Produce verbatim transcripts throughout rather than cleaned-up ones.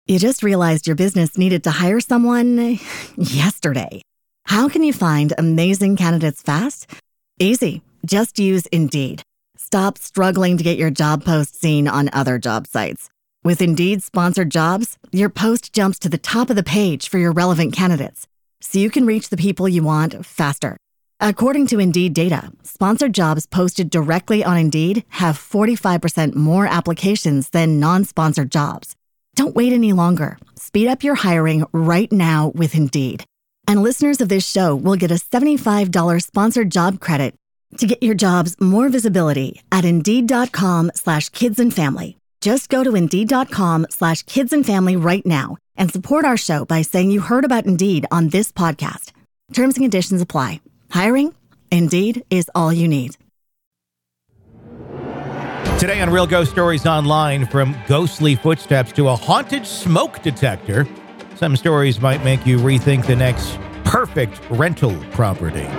You just realized your business needed to hire someone yesterday. How can you find amazing candidates fast? Easy. Just use Indeed. Stop struggling to get your job post seen on other job sites. With Indeed sponsored jobs, your post jumps to the top of the page for your relevant candidates, so you can reach the people you want faster. According to Indeed data, sponsored jobs posted directly on Indeed have forty-five percent more applications than non-sponsored jobs. Don't wait any longer. Speed up your hiring right now with Indeed. And listeners of this show will get a seventy-five dollars sponsored job credit to get your jobs more visibility at Indeed.com slash kids and family. Just go to Indeed.com slash kids and family right now and support our show by saying you heard about Indeed on this podcast. Terms and conditions apply. Hiring? Indeed is all you need. Today on Real Ghost Stories Online, from ghostly footsteps to a haunted smoke detector, some stories might make you rethink the next perfect rental property.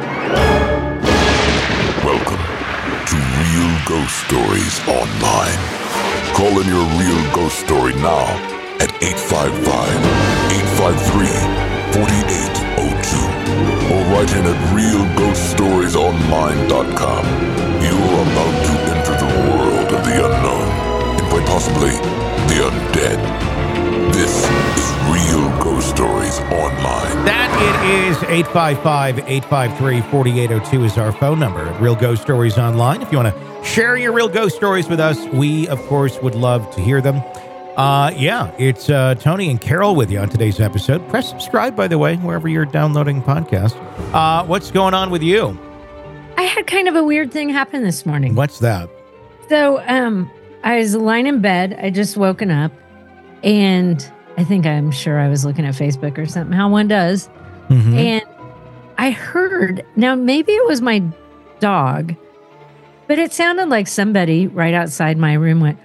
Welcome to Real Ghost Stories Online. Call in your real ghost story now at eight five five, eight five three, four eight zero two or write in at real ghost stories online dot com. You're about to enter the world of the unknown and quite possibly the undead. This is Real Ghost Stories Online. That it is eight five five, eight five three, four eight zero two is our phone number at Real Ghost Stories Online. If you want to share your real ghost stories with us, we, of course, would love to hear them. Uh, yeah, it's uh, Tony and Carol with you on today's episode. Press subscribe, by the way, wherever you're downloading podcasts. Uh, what's going on with you? I had kind of a weird thing happen this morning. What's that? So um, I was lying in bed. I just woken up, and I think I'm sure I was looking at Facebook or something, how one does. Mm-hmm. And I heard, now maybe it was my dog, but it sounded like somebody right outside my room went,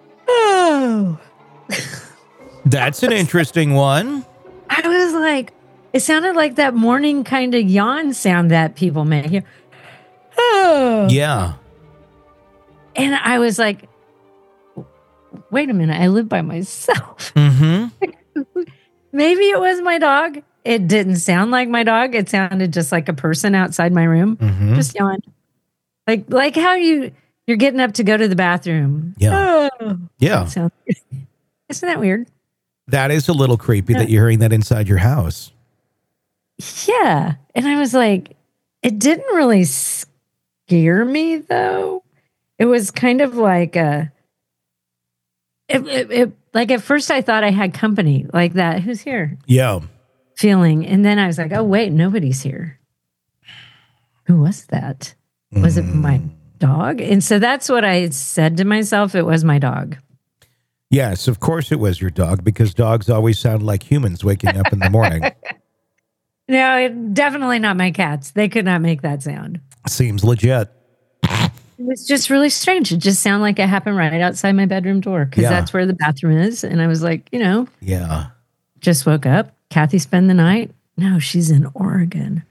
oh. That's an interesting one. I was like, it sounded like that morning kind of yawn sound that people make. Oh. Yeah. And I was like, wait a minute, I live by myself. Mm-hmm. Maybe it was my dog. It didn't sound like my dog. It sounded just like a person outside my room. Mm-hmm. Just yawned. Like like how you, you're getting up to go to the bathroom. Yeah. Oh. Yeah. That sounds, isn't that weird? That is a little creepy yeah. that you're hearing that inside your house. Yeah. And I was like, it didn't really scare me, though. It was kind of like a, it, it, it, like at first I thought I had company like that. Who's here? Yeah. Feeling. And then I was like, oh, wait, nobody's here. Who was that? Was mm. it my dog? And so that's what I said to myself. It was my dog. Yes, of course it was your dog, because dogs always sound like humans waking up in the morning. No, it, definitely not my cats. They could not make that sound. Seems legit. It was just really strange. It just sounded like it happened right outside my bedroom door, because yeah. that's where the bathroom is. And I was like, you know. Yeah. Just woke up. Kathy spend the night? No, she's in Oregon.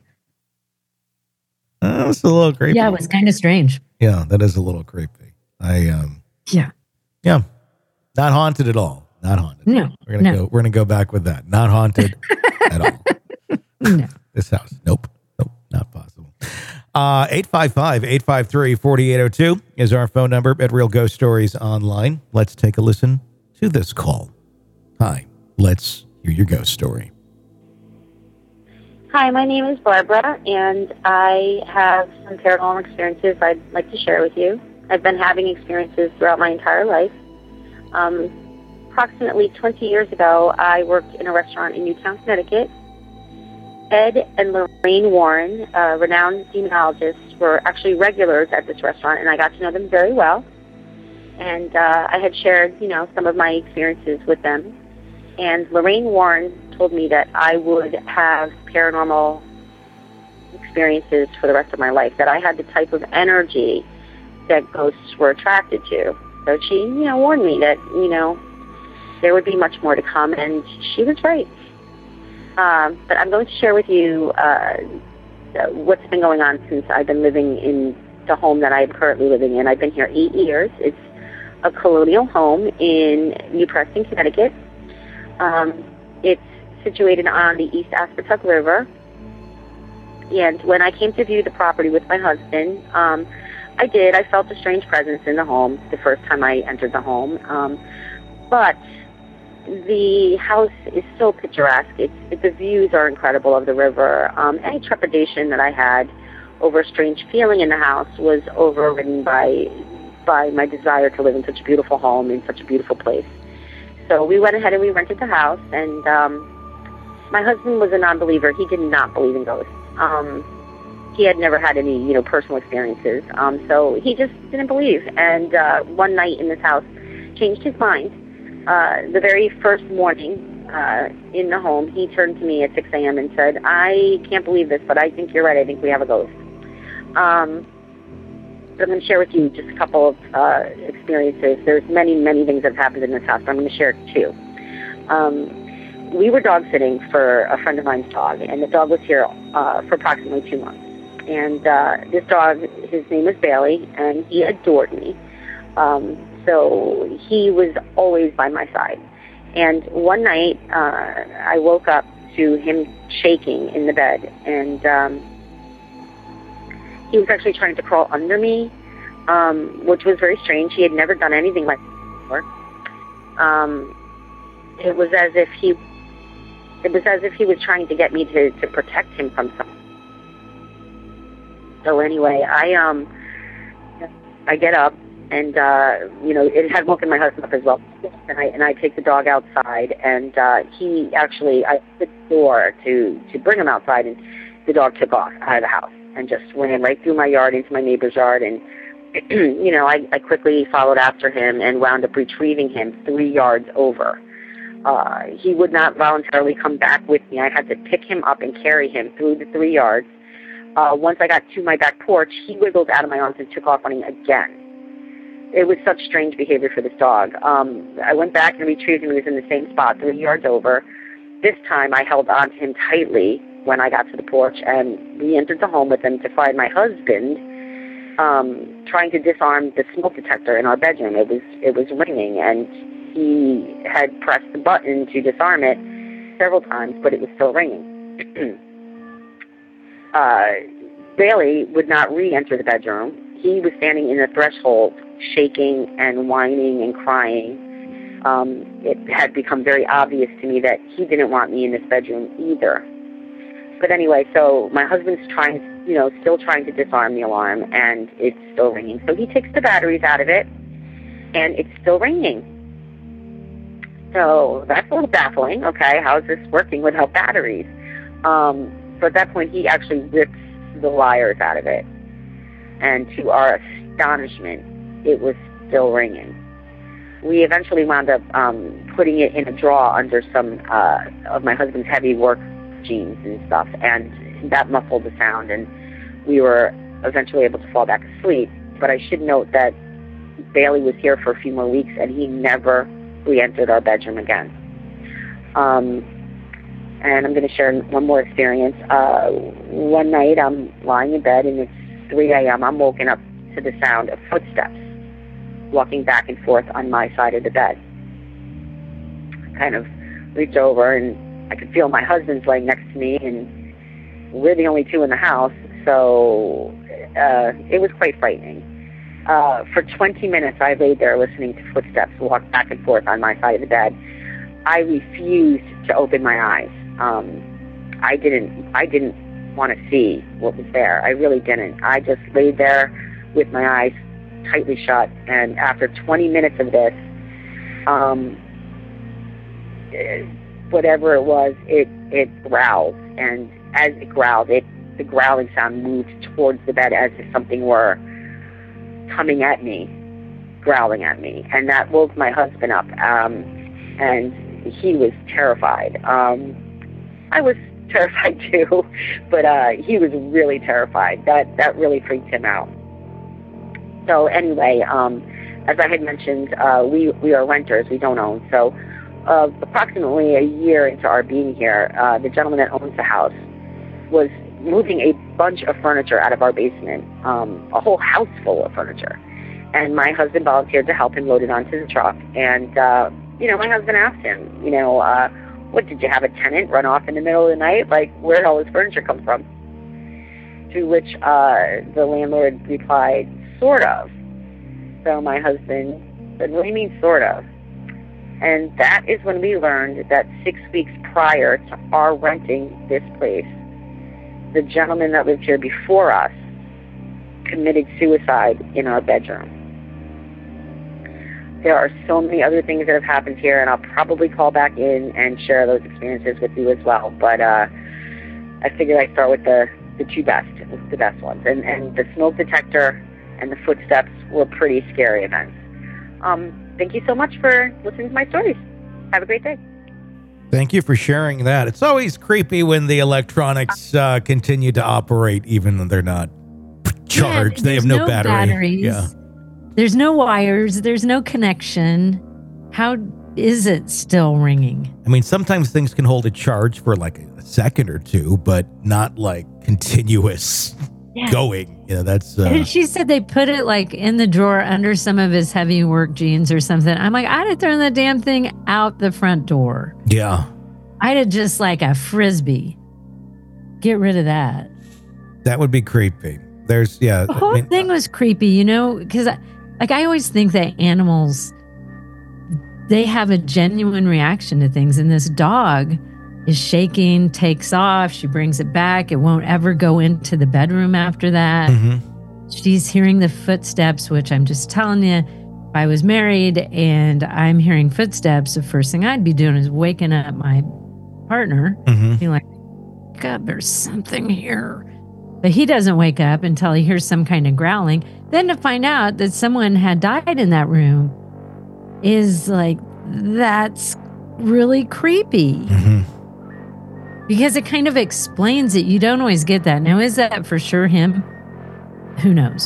Uh, that's a little creepy. Yeah, it was kind of strange. Yeah, that is a little creepy. I um. Yeah. Yeah. Not haunted at all. Not haunted. No. We're gonna no. go. We're gonna go back with that. Not haunted at all. No. This house. Nope. Nope. Not possible. Uh, eight five five, eight five three, four eight zero two is our phone number at Real Ghost Stories Online. Let's take a listen to this call. Hi. Let's hear your ghost story. Hi, my name is Barbara, and I have some paranormal experiences I'd like to share with you. I've been having experiences throughout my entire life. Um, approximately twenty years ago, I worked in a restaurant in Newtown, Connecticut. Ed and Lorraine Warren, uh, renowned demonologists, were actually regulars at this restaurant, and I got to know them very well. And uh, I had shared, you know, some of my experiences with them. And Lorraine Warren told me that I would have paranormal experiences for the rest of my life, that I had the type of energy that ghosts were attracted to. So she, you know, warned me that, you know, there would be much more to come, and she was right. Um, but I'm going to share with you uh, what's been going on since I've been living in the home that I'm currently living in. I've been here eight years. It's a colonial home in New Preston, Connecticut. Um, it's situated on the East Aspetuck River. And when I came to view the property with my husband, um, I did. I felt a strange presence in the home the first time I entered the home. Um, but the house is so picturesque. It's, it, the views are incredible of the river. Um, any trepidation that I had over a strange feeling in the house was overridden by by my desire to live in such a beautiful home, in such a beautiful place. So we went ahead and we rented the house, and um, my husband was a non-believer. He did not believe in ghosts. Um, he had never had any, you know, personal experiences. Um, so he just didn't believe. And uh, one night in this house changed his mind. Uh, the very first morning uh, in the home, he turned to me at six a.m. and said, I can't believe this, but I think you're right. I think we have a ghost. Um, I'm going to share with you just a couple of uh, experiences. There's many, many things that have happened in this house, but I'm going to share two. Um, we were dog sitting for a friend of mine's dog, and the dog was here uh, for approximately two months. And uh, this dog, his name was Bailey, and he adored me. Um, so he was always by my side. And one night, uh, I woke up to him shaking in the bed, and um, he was actually trying to crawl under me, um, which was very strange. He had never done anything like that before. Um, it was as if he, it was as if he was trying to get me to, to protect him from something. So anyway, I um, I get up, and uh, you know, it had woken my husband up as well. And I and I take the dog outside, and uh, he actually, I opened the door to to bring him outside, and the dog took off out of the house and just ran right through my yard into my neighbor's yard. And you know, I, I quickly followed after him and wound up retrieving him three yards over. Uh, he would not voluntarily come back with me. I had to pick him up and carry him through the three yards. Uh, once I got to my back porch, he wiggled out of my arms and took off running again. It was such strange behavior for this dog. Um, I went back and retrieved him. He was in the same spot, three yards over. This time I held on to him tightly when I got to the porch, and we entered the home with him to find my husband um, trying to disarm the smoke detector in our bedroom. It was it was ringing, and he had pressed the button to disarm it several times, but it was still ringing. uh, Bailey would not re-enter the bedroom. He was standing in the threshold, shaking and whining and crying. Um, it had become very obvious to me that he didn't want me in this bedroom either. But anyway, so my husband's trying, you know, still trying to disarm the alarm, and it's still ringing. So he takes the batteries out of it, and it's still ringing. So that's a little baffling. Okay, how is this working without batteries? Um, so at that point, he actually rips the wires out of it. And to our astonishment, it was still ringing. We eventually wound up um, putting it in a drawer under some uh, of my husband's heavy work jeans and stuff, and that muffled the sound, and we were eventually able to fall back asleep. But I should note that Bailey was here for a few more weeks, and he never re-entered our bedroom again. Um, and I'm going to share one more experience. Uh, one night, I'm lying in bed, and it's three a.m. I'm woken up to the sound of footsteps walking back and forth on my side of the bed. I kind of reached over, and I could feel my husband's laying next to me, and we're the only two in the house, so uh, it was quite frightening. Uh, for twenty minutes, I laid there listening to footsteps walk back and forth on my side of the bed. I refused to open my eyes. Um, I didn't. I didn't want to see what was there. I really didn't. I just laid there with my eyes tightly shut, and after twenty minutes of this, um, whatever it was, it it growled, and as it growled, it the growling sound moved towards the bed as if something were coming at me, growling at me, and that woke my husband up, um, and he was terrified. Um, I was terrified too, but uh, he was really terrified. That that really freaked him out. So anyway, um, as I had mentioned, uh, we we are renters. We don't own. So uh, approximately a year into our being here, uh, the gentleman that owns the house was moving a bunch of furniture out of our basement, um, a whole house full of furniture. And my husband volunteered to help him load it onto the truck. And uh, you know, my husband asked him, you know, uh, what, did you have a tenant run off in the middle of the night? Like, where did all this furniture come from? To which uh, the landlord replied, sort of. So my husband said, what do you mean, sort of? And that is when we learned that six weeks prior to our renting this place, the gentleman that lived here before us committed suicide in our bedroom. There are so many other things that have happened here, and I'll probably call back in and share those experiences with you as well. But uh, I figured I'd start with the, the two best, the best ones. And, and the smoke detector and the footsteps were pretty scary events. Um, thank you so much for listening to my stories. Have a great day. Thank you for sharing that. It's always creepy when the electronics uh, continue to operate, even though they're not charged. Yeah, they have no, no battery. Batteries. Yeah. There's no wires. There's no connection. How is it still ringing? I mean, sometimes things can hold a charge for like a second or two, but not like continuous Yeah. going. You know, that's. Uh, And she said they put it like in the drawer under some of his heavy work jeans or something. I'm like, I'd have thrown the damn thing out the front door. yeah. I'd have just like a frisbee. Get rid of that. That would be creepy. There's, yeah. The whole I mean, thing was creepy, you know, because like I always think that animals, they have a genuine reaction to things. And this dog is shaking, takes off. She brings it back. It won't ever go into the bedroom after that. Mm-hmm. She's hearing the footsteps, which I'm just telling you, if I was married and I'm hearing footsteps, the first thing I'd be doing is waking up my partner, Mm-hmm. being like, God, there's something here. But he doesn't wake up until he hears some kind of growling. Then to find out that someone had died in that room is like, that's really creepy. Mm-hmm. Because it kind of explains it. You don't always get that. Now, is that for sure him? Who knows?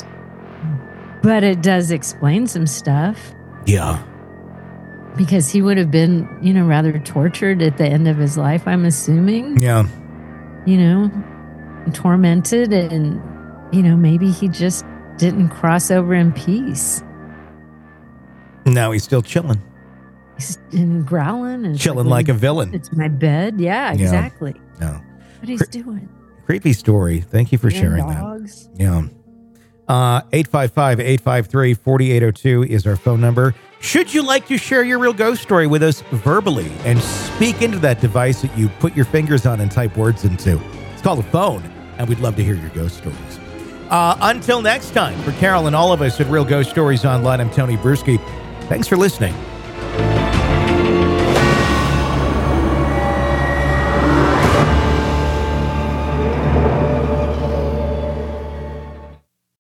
But it does explain some stuff. Yeah. Because he would have been, you know, rather tortured at the end of his life, I'm assuming. Yeah. You know, tormented, and, you know, maybe he just didn't cross over in peace. Now he's still chilling. He's in growling and Chilling like a villain. It's my bed. Yeah, Yeah. exactly. No. What he's Cre- doing. Creepy story. Thank you for And sharing dogs. that. Yeah. Uh, eight five five, eight five three, four eight zero two is our phone number. Should you like to share your real ghost story with us verbally and speak into that device that you put your fingers on and type words into? It's called a phone, and we'd love to hear your ghost stories. Uh, until next time, for Carol and all of us at Real Ghost Stories Online, I'm Tony Bruschi. Thanks for listening.